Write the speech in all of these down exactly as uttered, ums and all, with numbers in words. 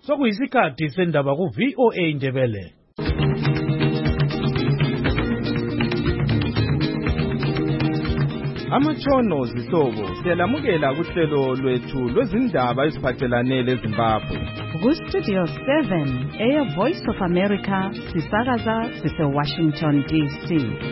sokuyisikhathi sendaba ku V O A Ndebele. Amatshono zihlobo siyalamukela kuhlelo lwethu lwezindaba eziphathelane leZimbabwe. Ku Studio seven, Air Voice of America, sisakaza sise Washington D C.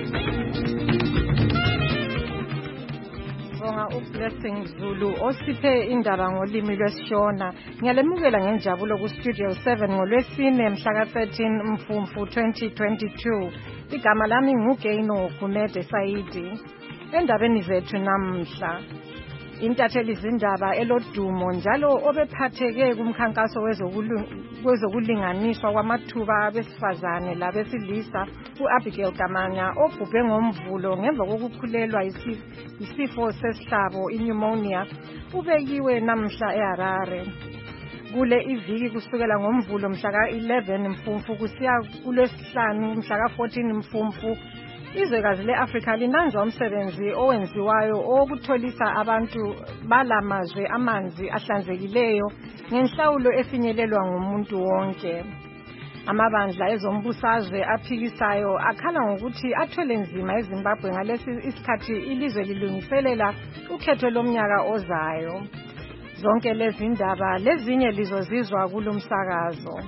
Blessing Zulu osiphe indaba ngolimi lwesiShona. Ngiyalemukela ngenjabulo ku Studio seven ngolwesine mhla ka thirteen Mfumfu twenty twenty-two. Igama lami nguGaino Gumede Saidi. Endabeni zethu namhla, intatheli izindaba elodumo njalo obephatheke kumkhankaso wezokulinganiswa kwamathuba abesifazane labesilisa uAbigail Kamanya obhubhe ngomvulo ngemva kokukhulelwa isifo sesihlabo pneumonia ubekiwe namhla eHarare. Kule iviki kusukela ngomvulo mhla ka eleven Mfumfu kusiya kulesihlanu mhla ka fourteen Mfumfu, izwekazi le-Afrika linanjwa umsebenzi owenziwayo owokutholisa abantu balamazwe amanzi ahlanzekileyo ngenhlawulo efinyelelwa ngumuntu wonke. Amabandla ezombusazwe aphikisayo akhala ngokuthi athwele nzima eZimbabwe ngalesi isikhathi ilizwe lilungiselela ukhetho lomnyaka ozayo. Zonke lezi ndaba lezinye lizozizwa kulomsakazo.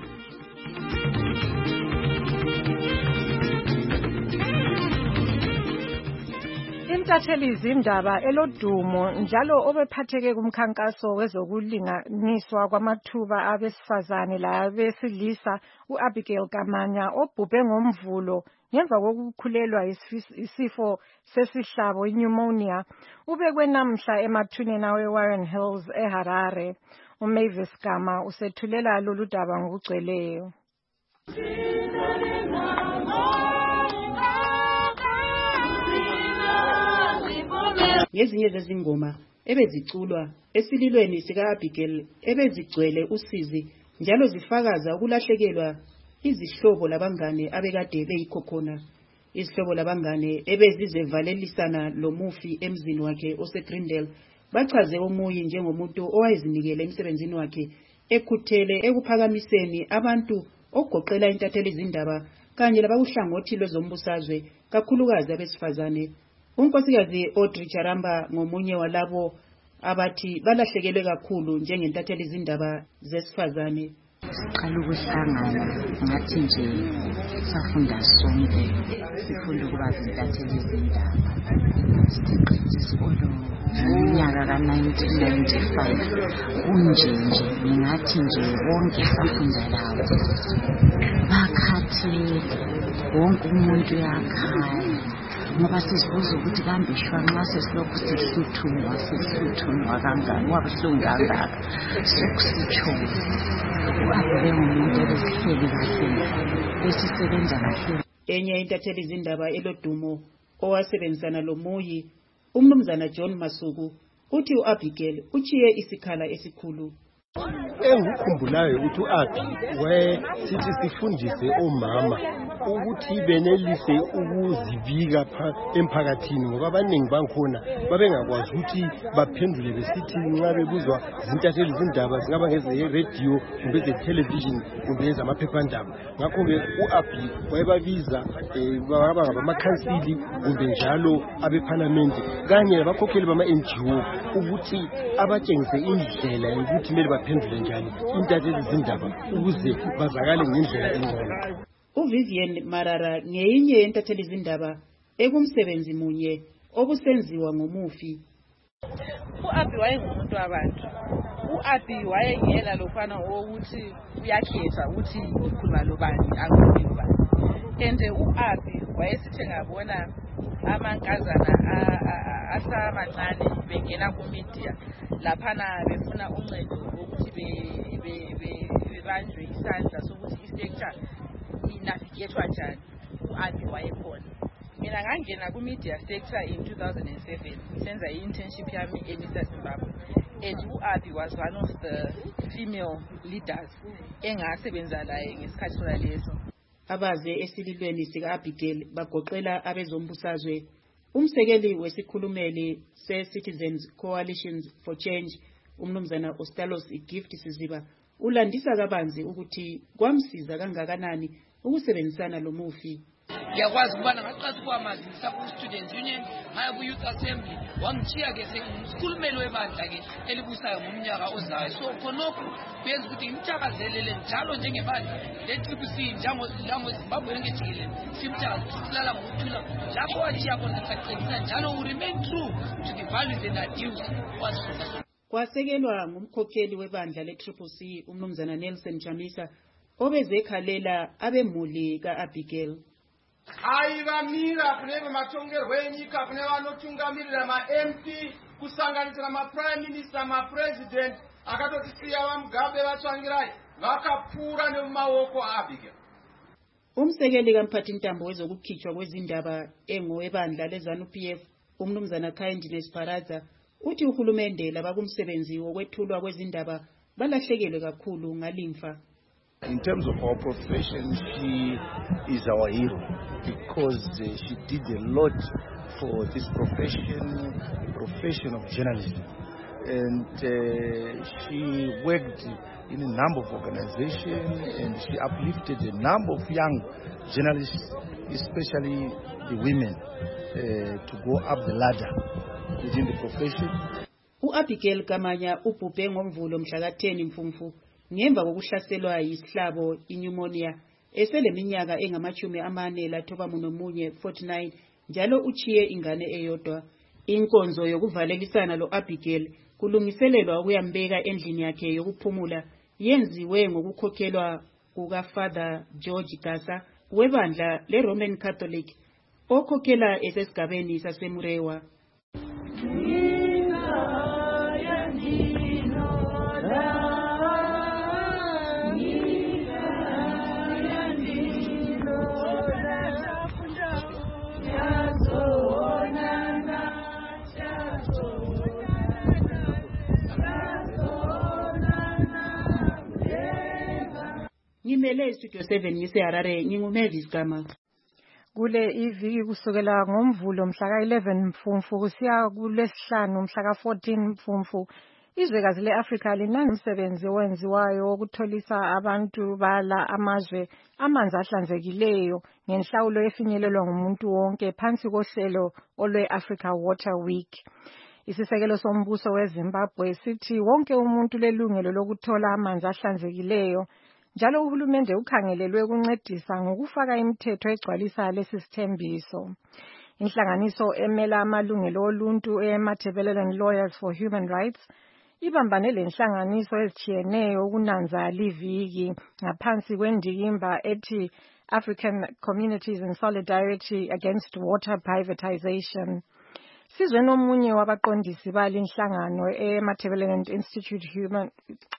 Intatheli izindaba elodumo njalo obephatheke kumkhankaso wezokulinganiswa kwamathuba abesifazane labesilisa uAbigail Kamanya obhubhe ngomvulo ngemva kokukhulelwa isifo sesihlabo pneumonia ubekwe namhla emathuneni aweWarren Hills eHarare. uMavis Gama usethulela lolu daba ngokugcweleyo. Ngezinye zezingoma ebeziculwa esililweni sika-Abigail ebezigcwele usizi njalo zifakaza ukulahlekelwa izihlobo labangane abekade beyikhokhona. Izihlobo labangane ebezizevalelisana lomufi emzini wakhe oseGreendale bachaze omunye njengomuntu owayezinikele emsebenzini wakhe ekhuthele ekuphakamiseni abantu ogoqela intatheli izindaba kanye labakuhlangothi lwezombusazwe kakhulukazi abesifazane. Unkosikazi Audrey Charamba ngomunye walabo abathi balahlekelwe kakhulu njengentatheli izindaba zesifazane. Siqala ukuhlangana ngathi nje safunda sonke sifunda ukuba zintatheli izindaba. Siqedile isikolo ngonyaka ka nineteen ninety-five kunje nje ngathi nje wonke safunda lawo. Bakhathele wonke umuntu yakhala ngoba sizibuza ukuthi kambe shwa nxa sesilokhu sihluthunwa sihluthunwa kangaka wabuhlungu kangaka sokusitsho uAbigail ngumuntu ebezihleli kahle esisebenza kahle. Enye intatheli izindaba elodumo owasebenzisana lomuyi umnumzana John Masuku uthi uAbigail uchiye isikhala esikhulu. Engikukhumbulayo ukuthi uAbi wayesithi sifundise omama ukuthi benelise ukuzivika emphakathini ngoba abaningi bankhona babengakwazi ukuthi baphendule besithi nxa bebuzwa zintatheli izindaba zingaba ngeze-radio kumbe eze-television kumbe ezamaphephandaba. Ngakho-ke uAbi wayebabiza baba ngabamakhansili kumbe njalo abephalamende kanye nabakhokheli bama-N G O ukuthi abatshengise indlela yokuthi kumele baphendule njani intatheli izindaba ukuze bazakale ngendlela engcono. uVivian Marara ngeyinye yentatheli izindaba ekumsebenzi munye obusenziwa ngomufi. uAbi wayengumuntu wabantu. uAbi wayengela lofana ukuthi uyakhetha ukuthi ukhuluma lobani akukhuluma lobani. And uAbi wayesithi ngabona amankazana asamancane bengena ku media laphana befuna uncedo ukuthi bebanjwe isandla sokuthi isector inavigatwa njani. uAbi wayekhona. Mina ngangena ku media sector in two thousand seven senza i-internship yami eMister Zimbabwe, and uAbi was one of the female leaders engasebenza laye ngesikhathi sona leso. Abaze esililweni sika-Abigail bagoqela abezombusazwe, umsekeli wesikhulumeli se-Citizens Coalitions for Change umnumzana Ostalos Gift Siziba ulandisa kabanzi ukuthi kwamsiza kangakanani ukusebenzisana lo mufi. Ngiyakwazi ukubana ngaqhaza kwamazisa ku Students Union ngaya ku Youth Assembly wangichiya ke sengumkhulumeli webandla ke elibusayo ngomnyaka ozayo. So khonokho kuyenza ukuthi imthakazelele njalo njengebandla le-Triple C njango lango Zimbabwe yonke jikelele simthakazelele silala ngokuthula lapho wachiya khona saqinisa njalo we remain true to the values and ideals wasifunda. Kwasekelwa ngumkhokheli webandla le-Triple C umnumzana Nelson Chamisa obezekhalela abemuli ka-Abigail. Aivamira kune matongerwo enyika kune vanotungamirira ma-M P kusanganisira ma-Prime Minister ma-President akatotisiya vamugabe vatsvangirai vakapfuura nemumaoko aAbigail. Umsekeli kamphathintambo wezokukhitshwa kwezindaba engowebandla le-ZANU-P F umnumzana Kindness Paradza uthi uhulumende labakumsebenzi wokwethulwa kwezindaba balahlekelwe kakhulu ngalimfa. In terms of our profession, she is our hero because uh, she did a lot for this profession, the profession of journalism. And uh, she worked in a number of organizations and she uplifted a number of young journalists, especially the women, uh, to go up the ladder within the profession. U-Abigail Kamanya ubhubhe ngoMvulo mhla ka ten Mfumfu ngemva kokuhlaselwa yisihlabo pneumonia eseleminyaka engamachumi amane lathoba munomunye forty-nine njalo uchiye ingane eyodwa. Inkonzo yokuvalelisana lo-Abigail kulungiselelwa ukuyambeka endlini yakhe yokuphumula yenziwe ngokukhokhelwa kukaFather George Gasa webandla le-Roman Catholic okhokhela esesigabeni saseMurewa. Ngimele Studio seven ngise Harare nginguMavis Gama. Kule iviki kusukela ngoMvulo mhla ka eleven Mfumfu kusiya kulesihlanu mhla ka fourteen Mfumfu izwekazi leAfrika linangumsebenzi owenziwayo wokutholisa abantu bala amazwe amanzi ahlanzekileyo ngenhlawulo efinyelelwa ngumuntu wonke phansi kohlelo olwe-Africa Water Week. Isisekelo sombuso weZimbabwe sithi wonke umuntu lelungelo lokuthola amanzi ahlanzekileyo njalo uhulumende ukhangelelwe ukuncedisa ngokufaka imithetho egcwalisa lesi sithembiso. Inhlanganiso emela amalungelo oluntu eMatabeleland Lawyers for Human Rights ibambane lenhlanganiso ezitshiyeneyo ukunanza liviki ngaphansi kwendikimba ethi African Communities in Solidarity Against Water Privatization. Sizwe nomunye wabaqondisi balinhlangano eMatabeleland Institute Human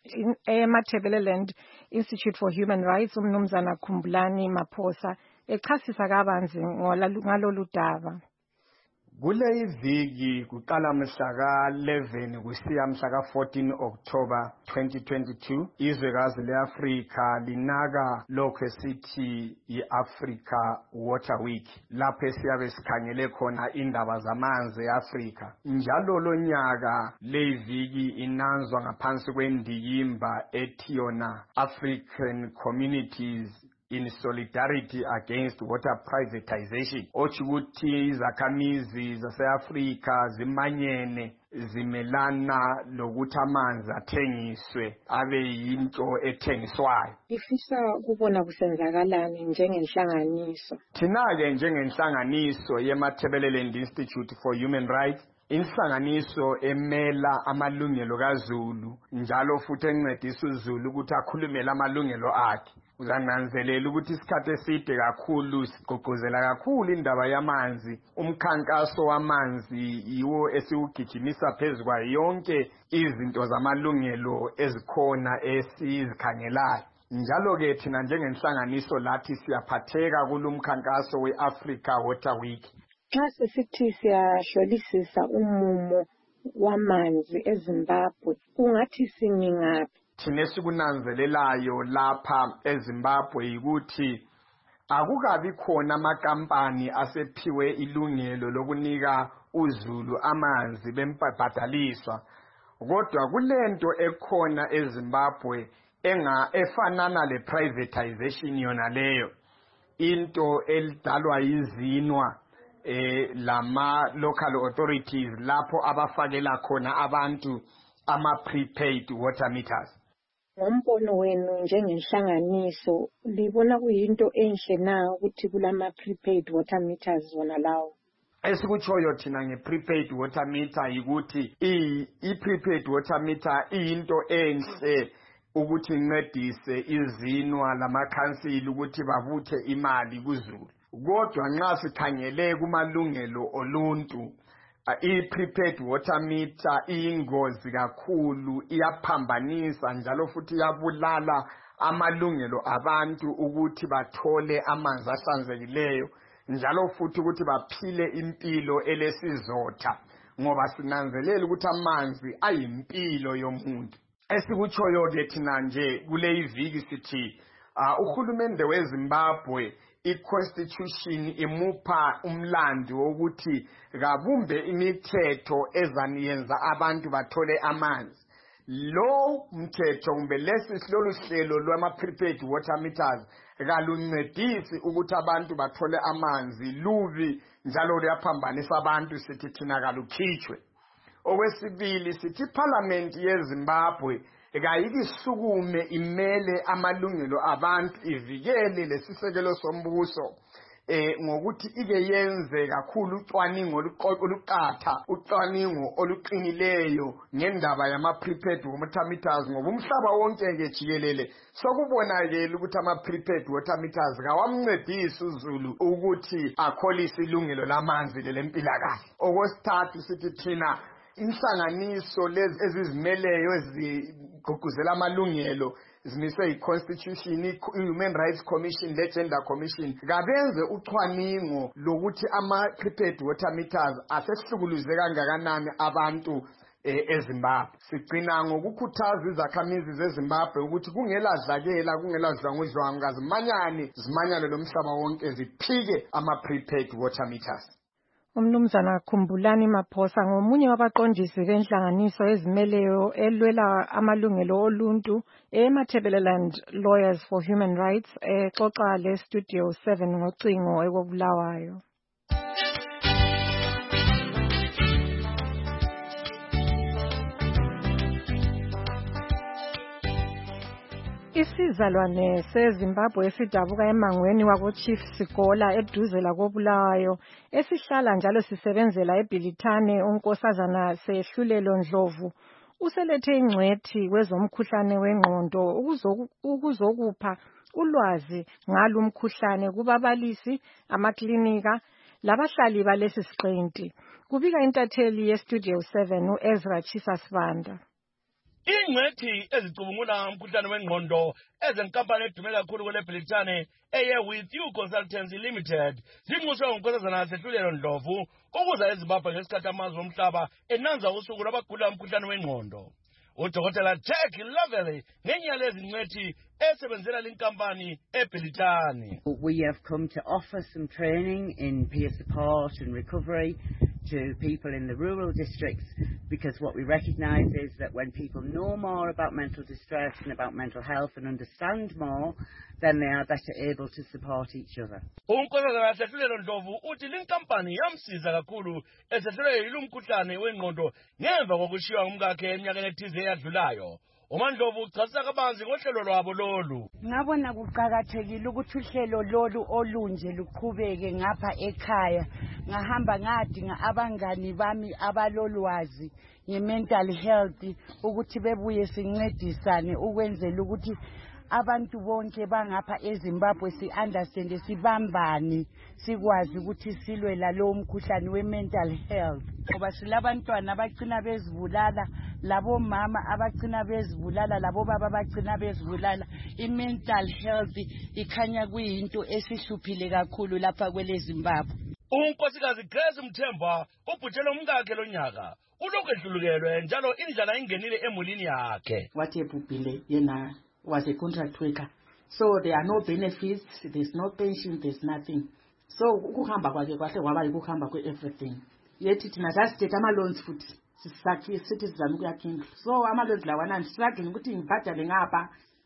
eMatabeleland Institute for Human Rights umnumzana Khumbulani Maphosa echasisa kabanzi ngalolu daba. Kule iviki kuqala mhla ka eleven kusiya mhla ka fourteen October twenty twenty-two izwekazi leAfrika linaka lokho esithi iAfrica Water Week lapho siyabe sikhangele khona indaba zamanzi eAfrika. Njalo lo nyaka le iviki inanzwa ngaphansi kwendikimba ethi yona African Communities in Solidarity Against Water Privatization. Ochukuthi izakhamizi zaseAfrika zimanyene zimelana lokuthi amanzi athengiswe abe yinto ethengiswayo. Ifisa ukubona kusenzakalani njengenhlanganiso. Thina-ke njengenhlanganiso yeMatabeleland Institute for Human Rights, inhlanganiso emela amalungelo kaZulu njalo futhi encedisa uZulu ukuthi akhulumele amalungelo akhe. Uzananzelela ukuthi isikhathi eside kakhulu sigqugquzela kakhulu indaba yamanzi. Umkhankaso wamanzi yiwo esiwugijimisa phezukwa yonke izinto zamalungelo ezikhona esizikhangelayo. Njalo ke thina njengenhlanganiso lathi siyaphatheka kulomkhankaso weAfrica Water Week. Xa sisithi siyahlolisisa umumo wamanzi eZimbabwe kungathi singingaphi? Thina sikunanzelelayo lapha eZimbabwe ukuthi akukabi khona amakampani asephiwe ilungelo lokunika uZulu amanzi bembhadaliswa, kodwa kulento ekhona eZimbabwe enga efanana le privatization yona leyo into elidalwa izinwa eh lama local authorities lapho abafakela khona abantu ama prepaid water meters. Ngombono wenu njengenhlanganiso libona kuyinto enhle na ukuthi kulama prepaid water meters wona lawo? Esikuchoyo thina nge-prepaid water meter yikuthi i-prepaid water meter iyinto enhle ukuthi incedise izinwa lamakhansili ukuthi babuthe imali kuZulu. Kodwa nxa sikhangele kumalungelo oluntu, i-prepaid water meter iyingozi kakhulu, iyaphambanisa njalo futhi iyabulala amalungelo abantu ukuthi bathole amanzi ahlanzekileyo, njalo futhi ukuthi baphile impilo elesizotha, ngoba sinanzelela ukuthi amanzi ayimpilo yomuntu. Esikuchoyo ke thina nje kule iviki sithi uhulumende weZimbabwe i-constitution imupha umlando wokuthi kabumbe imithetho ezaniyenza abantu bathole amanzi. Lo mthetho kumbe lesi silolu hlelo lwama prepaid water meters kaluncedisi ukuthi abantu bathole amanzi, lubi njalo luyaphambanisa abantu, sithi thina kalukhitshwe. Okwesibili sithi iParliament yeZimbabwe kayikisukume imele amalungelo abantu, ivikele lesisekelo sombuso eh ngokuthi ike yenze kakhulu ucwaningo oluqatha, ucwaningo oluqinileyo ngendaba yama prepaid water meters, ngoba umhlaba wonke ke jikelele sokubonakala ukuthi ama prepaid water meters kawamncedisi uZulu ukuthi akholise ilungelo lamanzi lelempilakahle. Okwesithathu sithi thina inhlanganiso lezi ezizimeleyo ezigqugquzela amalungelo zimiswe i-Constitution, i-Human Rights Commission, le-Gender Commission, kabenze ucwaningo lokuthi ama-prepaid water meters asehlukuluzwe kangakanani abantu eZimbabwe. Sigcina ngokukhuthaza izakhamizi zeZimbabwe ukuthi kungeladlakela, kungeladlwangudlwangu, kazimanyane zimanyane lomhlaba wonke ziphike ama-prepaid water meters. Umnumzana Khumbulani Maphosa ngomunye wabaqondisi benhlanganiso ezimeleyo elwela amalungelo oluntu eMatabeleland Lawyers for Human Rights exoxa le Studio seven ngocingo ekobulawayo. Isizalwane seZimbabwe esidabuka emangweni wako Chief Sigola eduze lakobulawayo esihlala njalo sisebenzela eBhilithane unkosazana sehlulelo Ndlovu uselethe ingcwethi kwezomkhuhlane wengqondo ukuzokupha ulwazi ngalo umkhuhlane kubabalisi, amaklinika labahlali balesi siqinti. Kubika intatheli yeStudio seven uEzra Chisasibanda. Ingcwethi ezicubungula umkhuhlane wengqondo ezenkampani edume kakhulu kule Bhilithane eye With You Consultancy Limited zimuswe ngonkosazana sehlulelo Ndlovu ukuza eZimbabwe ngesikhathi amazwe omhlaba enanza usuku lwabagula umkhuhlane wengqondo. Udokotela Jack Lovely ngenye lezi ngcwethi esebenzela linkampani eBhilithane. We have come to offer some training in peer support and recovery to people in the rural districts, because what we recognize is that when people know more about mental distress and about mental health and understand more, then they are better able to support each other. Unkosazana sehlulelo Ndlovu uthi linkampani yamsiza kakhulu esehlulwe yilumkhuhlane wengqondo ngemva kokushiya umkakhe eminyakeni ethize eyadlulayo. uMandlovu uchasisa kabanzi ngohlelo lwabo lolu. Ngabona kuqhakathekile ukuthi uhlelo lolu olunje luqhubeke ngapha ekhaya. Ngahamba ngadinga abangani bami abalolwazi nge-mental health ukuthi bebuye sincedisane ukwenzela ukuthi abantu bonke bangapha eZimbabwe si-understand sibambane sikwazi ukuthi silwe lalo mkhuhlane we-mental health. Ngoba silabantwana abagcina bezibulala, labo mama abagcina bezibulala, labo baba abagcina bezibulala. I-mental health ikhanya kuyinto esihluphile kakhulu lapha kwele Zimbabwe. Unkosikazi Grace Mthemba ubhutshela umkakhe lonyaka ulokhu ehlulukelwe njalo indlala ingenile emulini yakhe. Wathebhubhile yena was a contract worker, so there are no benefits, there's no pension, there's nothing. So ukuhamba kwakhe kwahle kwaba ukuhamba kwe everything. Yethi thina sasithethe ama loans futhi sisakhi sithi sizama ukuyakhinga. So ama loans lawana struggling ukuthi ngibhadale ngapha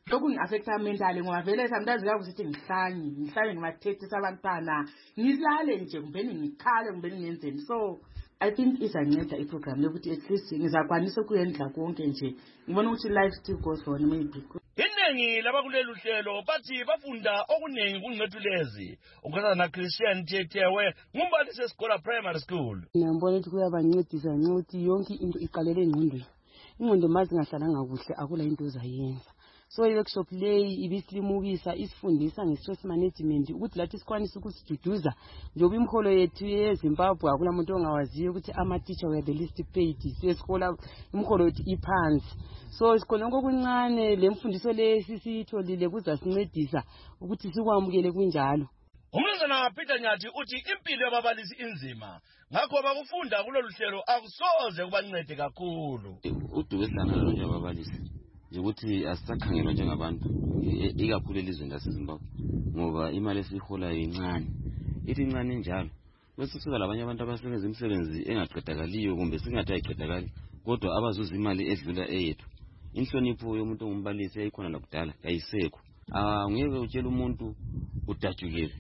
sokungi-affecta mentally ngoba vele sometimes kakusithi ngihlanye ngihlale ngibathethisa abantwana ngilale nje kumbeni ngikhale kumbeni ngenzeni. So I think izanceda iprogram yokuthi at least ngizakwanisa ukuyendla konke nje ngibona ukuthi life still goes on maybe. Iningi labakulelu hlelo bathi bafunda okuningi kunqethulezi ukhona na Christian Thethewe ngumbalisi esikole primary school. Ngiyambona ukuthi kuyabancedisa ncothi yonke into iqalele engqondweni. Ingqondo mazi ngahlalanga kuhle akula into ozayenza. So i-workshop leyi ibisilimukisa isifundisa nge-stress management ukuthi lathi sikwanisa ukusiduduza njengoba imiholo yethu yeZimbabwe akula muntu ongawaziyo ukuthi ama-teacher were the least paid sesikhola imiholo yethu iphansi. So sikhona kokuncane le mfundiso le sisitholile kuzasincedisa ukuthi sikwamukele kunjalo. Umnumzana Peter Nyathi uthi impilo yababalisi inzima ngakho bakufunda kulolu hlelo akusoze kubancede kakhulu. Udubehlana nalo nje ababalisi nje ukuthi asisakhangelwa njengabantu ikakhulu elizweni laseZimbabwe ngoba imali esiholayo incane. Ithi incane njalo bese kusuka labanye abantu abasebenza imisebenzi engaqedakaliyo kumbe singathi ayiqedakali kodwa abazuza imali edlula eyethu. Inhlonipho yomuntu ngumbalisi ayikhona lakudala ayisekho. Angeke utshela umuntu udajukile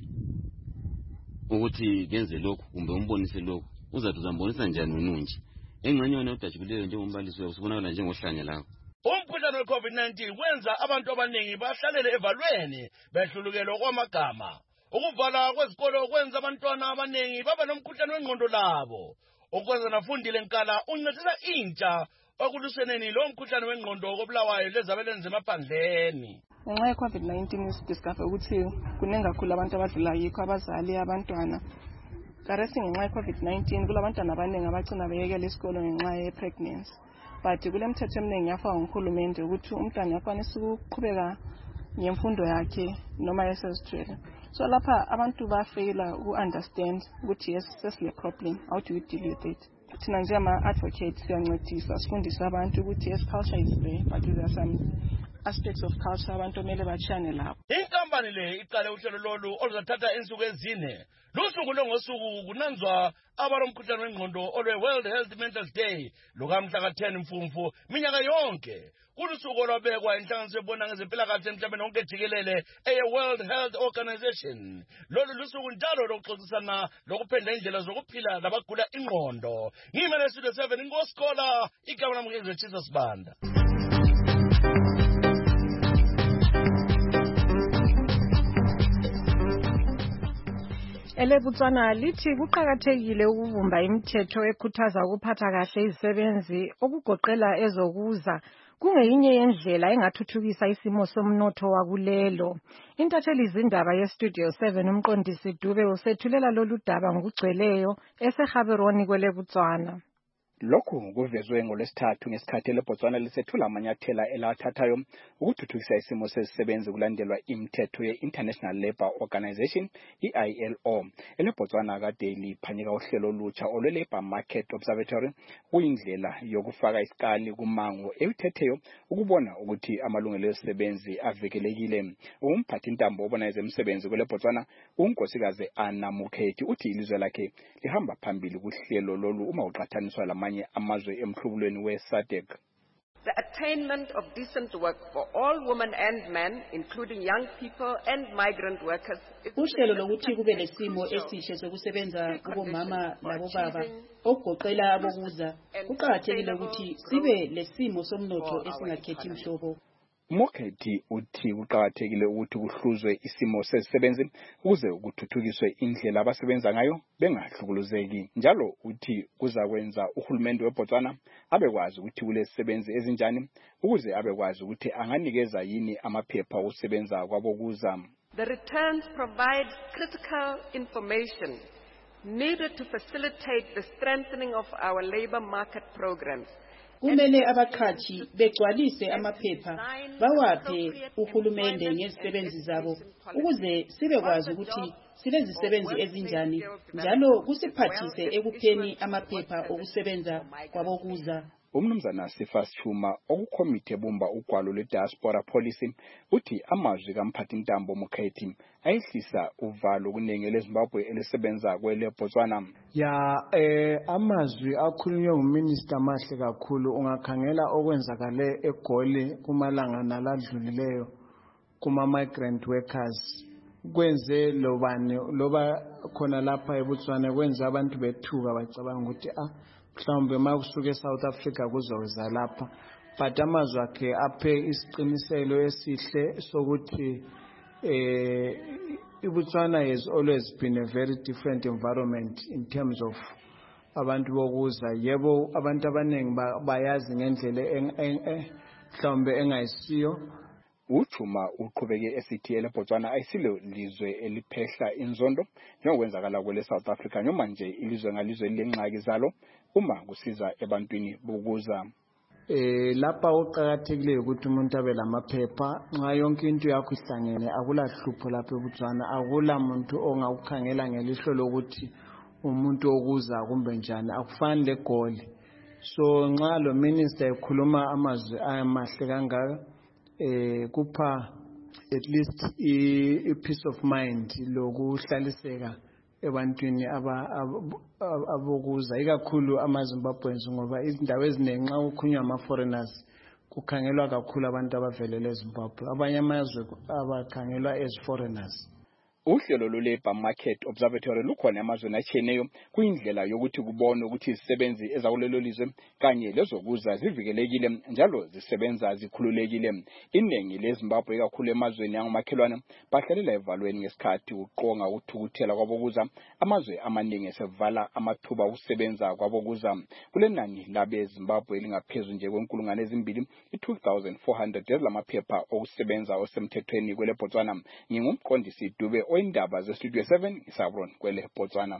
ukuthi kenze lokho kumbe umbonise lokho uzathi uzambonisa njani ununje. Engxenye yona udajukileyo njengombalisi uyabonakala njengohlanya lakho. Umkhuhlane we-COVID nineteen wenza abantu abaningi bahlalele evalweni behlulukelwa kwamagama. Ukuvala kwezikolo kwenza abantwana abaningi baba nomkhuhlane wengqondo labo. Okwenza nafundile Nkala uncedisa intsha ekuluseneni lo mkhuhlane wengqondo kobulawayo lezabeleni zemaphandleni. Ngenxa ye-COVID nineteen isidiscover ukuthi kuningi kakhulu abantu abadlula yikho abazali abantwana. Karesi ngenxa ye-COVID nineteen kulabantwana abaningi abagcina beyekela isikolo ngenxa ye-pregnancy. But kule mthetho eminingi yafakwa nguhulumende ukuthi umntwana uyakwanisa ukuqhubeka ngemfundo yakhe noma esezithwele. So lapha abantu bafeyila uku-understand ukuthi yes sesile problem, how do we deal with it? Thina njengama-advocate siyancedisa sifundisa abantu ukuthi yes culture is there but there are some aspects of culture abantu kumele bachane lapho. Inkampani le iqale uhlelo lolu oluzathatha insuku ezine. Lusuku longosuku kunanzwa abalomkhuhlane wengqondo olwe World Health Mental Day lukamhla ka ten Mfumfu minyaka yonke. Kulusuku olwabekwa inhlanganiso ebona ngezempilakahle emhlabeni wonke jikelele eye World Health Organization. Lolu lusuku njalo lokuxoxisana lokuphenda indlela zokuphila labagula ingqondo. Ngimele Studio seven ingoskola igama lami ngizethisa Sibanda. Elebutswana lithi kuqakathekile ukuvumba imithetho ekhuthaza ukuphatha kahle izisebenzi okugoqela ezokuza kungeyinye yendlela engathuthukisa isimo somnotho wakulelo. Intatheli izindaba ye-Studio seven umqondisi Dube usethulela lolu daba ngokugcweleyo eseHaberoni kwelebutswana. Lokhu kuvezwe ngolwesithathu ngesikhathi eleBotswana lisethula amanyathela elawathathayo ukuthuthukisa isimo sezisebenzi kulandelwa imithetho ye-International Labour Organization I L O. eleBotswana kade liphanyeka uhlelo olutsha olwe-Labour Market Observatory kuyindlela yokufaka isikali kumango ewuthetheyo ukubona ukuthi amalungelo ezisebenzi avikelekile. Umphathi intambo obona ezemisebenzi kweleBotswana unkosikazi Anna Mukhethi uthi ilizwe lakhe lihamba phambili kuhlelo lolu uma uqhathaniswa lamanye amazwe emhlubulweni we-SADC. The attainment of decent work for all women and men, including young people and migrant workers. Uhlelo lokuthi kube lesimo esihle sokusebenza kubomama labobaba okugoqela abokuza kuqakathekile ukuthi sibe lesimo somnotho esingakhethi mhlobo. Mukhethi uthi kuqakathekile ukuthi kuhluzwe isimo sezisebenzi ukuze ukuthuthukiswe indlela abasebenza ngayo bengahlukuluzeki. Njalo uthi kuzakwenza uhulumende weBotswana abekwazi ukuthi kulezisebenzi ezinjani ukuze abekwazi ukuthi anganikeza yini amaphepha okusebenza kwabokuza. The returns provide critical information needed to facilitate the strengthening of our labor market programs. Kumele abaqhashi begcwalise amaphepha bawaphe uhulumende ngezisebenzi zabo ukuze sibekwazi ukuthi silezisebenzi ezinjani njalo kusiphathise ekupheni amaphepha okusebenza kwabokuza. umnumzana Sifas Chuma okukomite bumba ugwalo le-diaspora policy uthi amazwi kamphathi Ntambo Mokhethi ayehlisa uvalo kunenge leZimbabwe elisebenza kwele Botswana. Ya eh amazwi akhulunywe nguminister mahle kakhulu ungakhangela okwenzakale eGoli kumalanga naladlulileyo kuma migrant workers kwenze lobane loba khona lapha eBotswana kwenza abantu bethuka bacabanga ukuthi ah mhlawumbe makusuka eSouth Africa kuzoza lapha but amazwi akhe aphe isiqiniselo esihle sokuthi eh iBotswana has always been a very different environment in terms of abantu bokuza yebo abantu abaningi bayazi ngendlela mhlawumbe engayisiyo. Uchuma uqhubeke esithi eleBotswana ayisilo lizwe eliphehla inzondo njengokwenzakala kwele South Africa noma nje ilizwe ngalizwe lengxaki zalo uma kusiza ebantwini bokuza. Eh lapha uqhakathekile ukuthi umuntu abe lamaphepha nxa yonke into yakho ihlangene akulahlupho lapha eBotswana akula muntu ongakukhangela ngelihlo lokuthi umuntu okuza kumbe njani akufani leGoli. So nxa lo minister ekhuluma amazwi amahle kangaka eh kupha at least a peace of mind lokuhlaliseka ebantwini abokuza ikakhulu amaZimbabweans ngoba izindawo eziningi nxa ukhunywa ama foreigners kukhangelwa kakhulu abantu abavelele eZimbabwe abanye amazwe abakhangelwa as foreigners. Uhlelo lwe-Labour Market Observatory lukhona emazweni atshiyeneyo kuyindlela yokuthi kubone ukuthi izisebenzi ezakulelo lizwe kanye lezokuza zivikelekile njalo zisebenza zikhululekile. Iningi leZimbabwe kakhulu emazweni yangomakhelwane bahlalela evalweni ngesikhathi uqonga ukuthukuthela kwabokuza amazwe amaningi esevala amathuba okusebenza kwabokuza. Kulenani labe Zimbabwe lingaphezulu nje kwenkulungwane ezimbili i-two thousand four hundred ezilamaphepha okusebenza osemthethweni kwele Botswana. Ngingumqondisi Dube oyindaba zeStudio seven isabron kwele Botswana.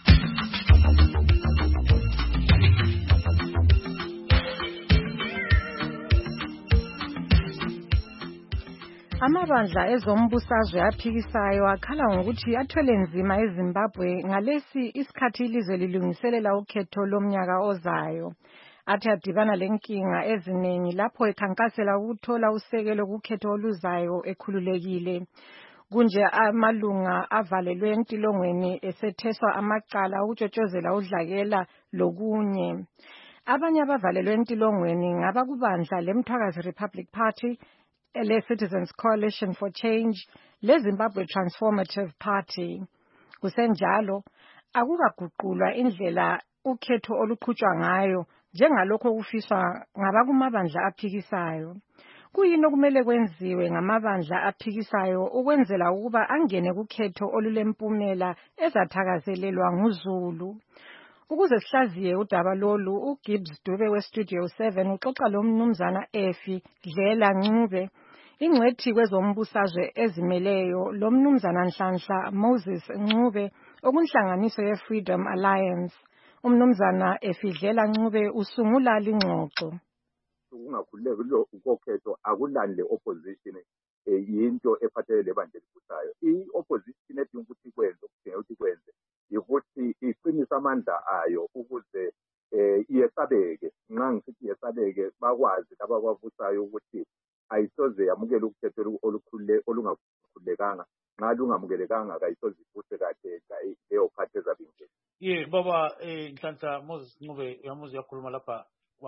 Amabandla ezombusazwe aphikisayo akhala ngokuthi athwele nzima eZimbabwe ngalesi isikhathi ilizwe lilungiselela ukhetho lomnyaka ozayo. Athi adibana lenkinga eziningi lapho ekhankasela ukuthola usekelo kukhetho oluzayo ekhululekile. Kunje amalunga avalelwe entilongweni esetheswa amacala ukutshotshozela udlakela lokunye. Abanye abavalelwe entilongweni ngabakubandla leMthwakazi Republic Party, le Citizens Coalition for Change, le Zimbabwe Transformative Party. Kusenjalo akukaguqulwa indlela ukhetho oluqhutshwa ngayo njengalokho okufiswa ngabakumabandla aphikisayo. Kuyini okumele kwenziwe ngamabandla aphikisayo ukwenzela ukuba angene kukhetho olulempumela ezathakazelelwa nguZulu? Ukuze sihlaziye udaba lolu, uGibbs Dube weStudio seven uxoxa lo mnumzana Efi Dlela Ncube, ingcwethi kwezombusazwe ezimeleyo, lo mnumzana Nhlanhla Moses Ncube okunhlanganiso ye-Freedom Alliance. Umnumzana Efi Dlela Ncube usungula lingxoxo. Kungakhululeki lo ukokhetho akulande opposition yinto ephathelele lebandla elibusayo. I-opposition edinga ukuthi ikwenze ukudinga ukuthi ikwenze ukuthi iqinise amandla ayo ukuze iyesabeke. Nxa ngisithi iyesabeke bakwazi abakwabusayo ukuthi ayisoze yamukela ukhetho olukhulule olungakhululekanga. Nxa lungamukelekanga kayisoze ibuse kahle leyo phathi ezabingeni. Ye baba Nhlanhla Moses Ncube yamuzi yakhuluma lapha.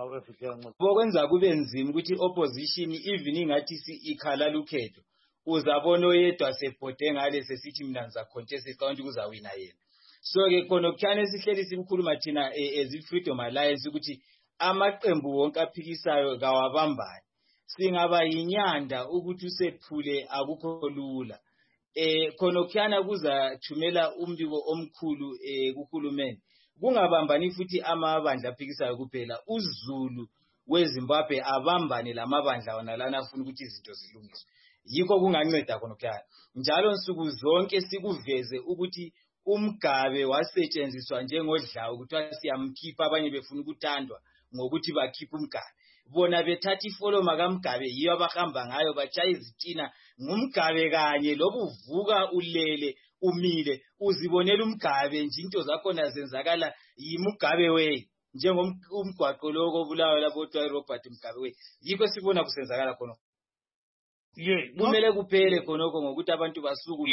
Bokwenza kube nzima ukuthi opposition even ingathi ikhala lukhetho uzabona oyedwa sebhode ngale sesithi mina ngizacontest iqondo kuzawina yena. So ke khona kukhanya esihleli simkhuluma thina as i-Freedom Alliance ukuthi amaqembu wonke aphikisayo kawabambani. Singaba yinyanda ukuthi usephule akukho lula. Eh khona kukhanya kuzathumela umbiko omkhulu eh kuhulumeni. Kungabambani futhi amabandla aphikisayo kuphela, uZulu weZimbabwe abambane lamabandla wona lana afuna ukuthi izinto zilungiswe. Yikho kunganceda khona kukhanya. Njalo nsuku zonke sikuveze ukuthi umgabe wasetshenziswa njengodlawo ukuthi siyamkhipha abanye befuna ukuthandwa ngokuthi bakhipha umgabe. Bona bethatha ifoloma kaMgabe yiyo abahamba ngayo batshaya izitina ngumgabe kanye lokuvuka ulele umile uzibonela umgabe nje into zakho nazenzakala yimugabe we njengomgwaqo lokho obulayo lapho othiwa Robert Mugabe we yikho sibona kusenzakala khona ye kumele kuphele khonokho ngokuthi abantu basuku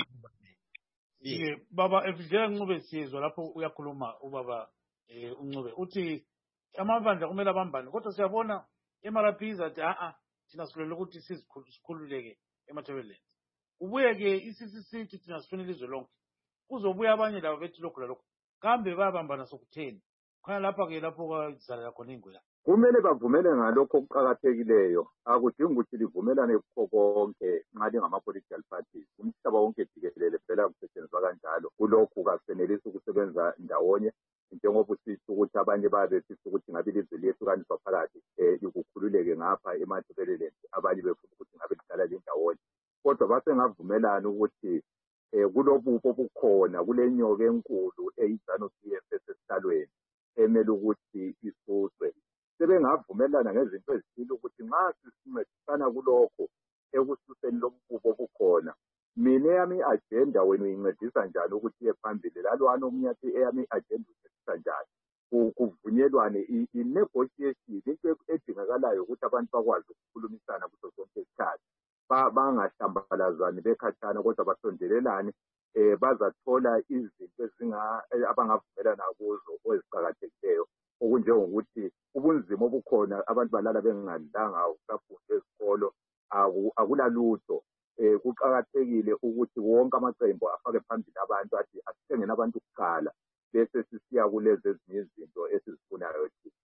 ye baba evidlela Ncube siyezwa lapho uyakhuluma ubaba eh uNcube uthi amabandla kumele abambane kodwa siyabona eMarapiza athi a a thina silolela ukuthi sizikhululeke emathebeleni ubuye ke I-C C C thina sifuna ilizwe lonke kuzobuya abanye labo bethi lokho lokho kambe bayabambana sokutheni khona lapha ke lapho kwazalela khona ingwe la kumele bavumele ngalokho okuqhakathekileyo akudingi ukuthi livumelane kukho konke nxa lingama-political parties umhlaba wonke jikelele phela kusetshenziswa kanjalo kulokhu kasenelisi ukusebenza ndawonye njengoba usisho ukuthi abanye babe sisho ukuthi ngabe ilizwe liyehlukaniswa phakathi um ikukhululeke ngapha emathebeleleni abanye befuna ukuthi ngabe lidlala lindawonye kodwa basengavumelana ukuthi um kulobupho obukhona kule nyoka enkulu eyi-ZANU-P F esesihlalweni emele ukuthi isuswe sebengavumelana ngezinto ezithile ukuthi nxa sisincedisana kulokho ekususeni lobupho obukhona mina eyami i-agenda wena uyincedisa njani ukuthi iye phambili lalwana omunye athi eyami i-agenda uyincedisa njani kuvunyelwane i-negotiation into edingakalayo ukuthi abantu bakwazi ukukhulumisana kuso sonke isikhathi bangahlambalazani bekhatshana kodwa basondelelane um bazathola izinto abangavumelana kuzo eziqakathekileyo okunjengokuthi ubunzima obukhona abantu balala bengalanga ukusafunda ezikolo akulalutho um kuqakathekile ukuthi wonke amaqembu afake phambili abantu athi asithengeni abantu kuqala bese sisiya kulezi ezinye izinto esizifunayo thina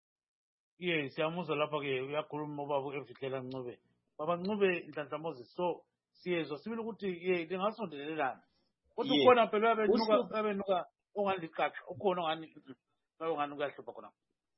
ye siyamuzwa lapha-ke uyakhuluma ubaba evidlela Ncube baba Ncube Nhlanhla Moses so siyezwa sibili ukuthi ye lingasondelelana kodwa ukhona phela uyabenuka abenuka ongani licaca ukhona ongani ongani uyahlupha khona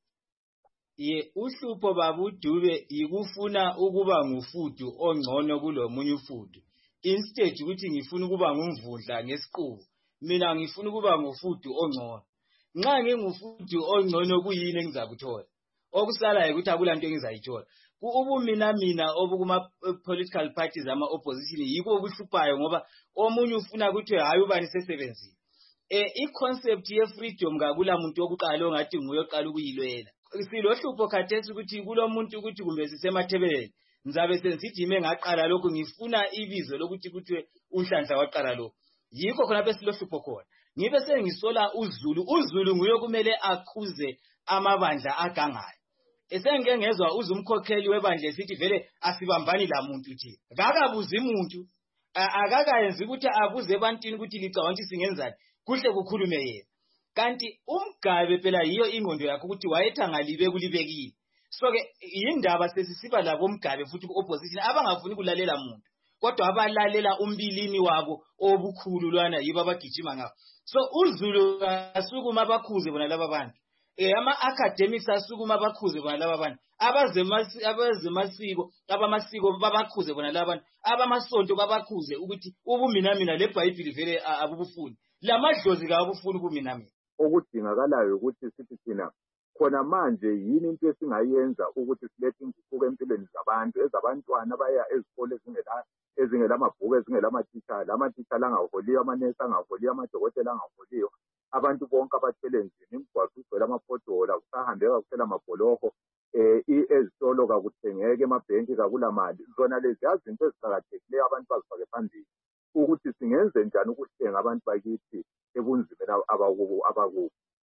ye uhlupho baba uDube yikufuna ukuba ngufudu ongcono kulomunye ufudu instead ukuthi ngifuna ukuba ngumvundla ngesiqubu mina ngifuna ukuba ngufudu ongcono nxa ngingufudu ongcono kuyini engizakuthola okusalayo ukuthi akulanto engizayithola ubumina mina obukuma political parties ama opposition yiko obuhluphayo ngoba omunye ufuna ukuthi hayi ubani sesebenzile eh iconcept ye freedom kakula muntu okuqala ongathi nguye oqala ukuyilwela silohlupho khathesi ukuthi kulomuntu ukuthi kumbe sisemathebeleni ngizabe sensithi ime ngaqala lokho ngifuna ibizo lokuthi kuthiwe uNhlanhla waqala lokho yikho khona bese lohlupho khona ngibe sengisola uZulu uZulu nguye kumele akhuze amabandla agangayo esengeke ngezwa uzumkhokheli webandla sithi vele asibambani la muntu thi akakabuzi umuntu akakayenzi ukuthi abuze ebantwini ukuthi licabanga ukuthi singenzani kuhle kukhulume yena kanti uMgabe phela yiyo ingqondo yakho ukuthi wayethanga libe kulibekile so ke indaba sesisiba labo uMgabe futhi opposition abangafuni kulalela umuntu kodwa abalalela umbilini wabo obukhulu lwana yiba abagijima ngabo so uZulu asukuma abakhuze bona laba bantu eh ama academics asukuma abakhuze bona laba bantu abazemasi abazemasiko abamasiko babakhuze bona laba bantu abamasonto babakhuze ukuthi ubumina mina leBhayibheli vele abubufuni lamadlozi kabufuni ubumina mina okudingakalayo ukuthi sithi thina khona manje yini into esingayenza ukuthi silethe inguquko empilweni zabantu ezabantwana abaya ezikole ezingela ezingela amabhuku ezingela amatitsha lamatitsha angaholiyo amanesi angaholiyo amadokotela angaholiyo abantu bonke abathwele nzima imigwaqo igcwele amaphodola kusahambeka kuphela amabholoko um ezitolo kakuthengeke emabhenki kakula mali zona lezi zinto eziqakathekileyo abantu bazifake phambili ukuthi singenze njani ukuhlenga abantu bakithi ebunzimeni abakubo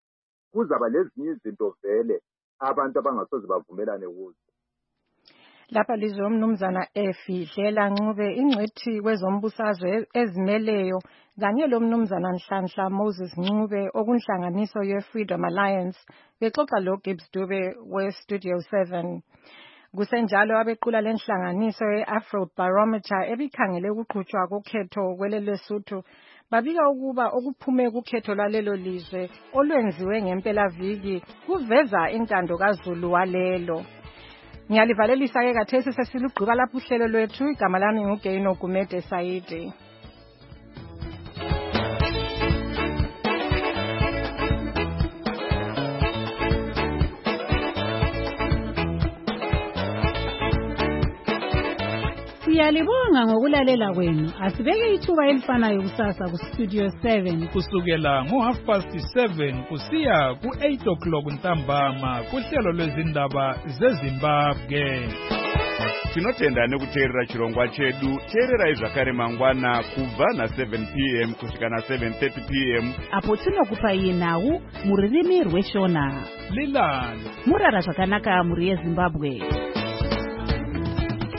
kuzaba lezinye izinto vele abantu abangasoze bavumelane kuzo lapha lizwe umnumzana Efidlela Ncube ingcithi kwezombusazwe ezimeleyo kanye lo mnumzana Nhlanhla Moses Ncube okunhlanganiso ye-Freedom Alliance bexoxa lo Gibbs Dube we-Studio seven kusenjalo abequla lenhlanganiso ye-Afro Barometer ebikhangele ukuqhutshwa kokhetho kwelelesuthu babika ukuba okuphume kukhetho lwalelo lizwe olwenziwe ngempelaviki kuveza intando kaZulu walelo ngiyalivalelisa ke kathesi sesilugqiba lapho uhlelo lwethu igama lami nguGeino Gumede Saidi Siyalibonga ngokulalela kwenu. Asibeke ithuba elifanayo kusasa ku Studio seven. Kusukela ngo half past seven kusiya ku eight o'clock ntambama kuhlelo lwezindaba zeZimbabwe. Tinotenda nekuteerera chirongwa chedu. Teererai zvakare mangwana kubva na seven p m kusvika na seven thirty p m apo tinokupai nhau muririmi rweshona. Lilani murara zvakanaka muri yeZimbabwe.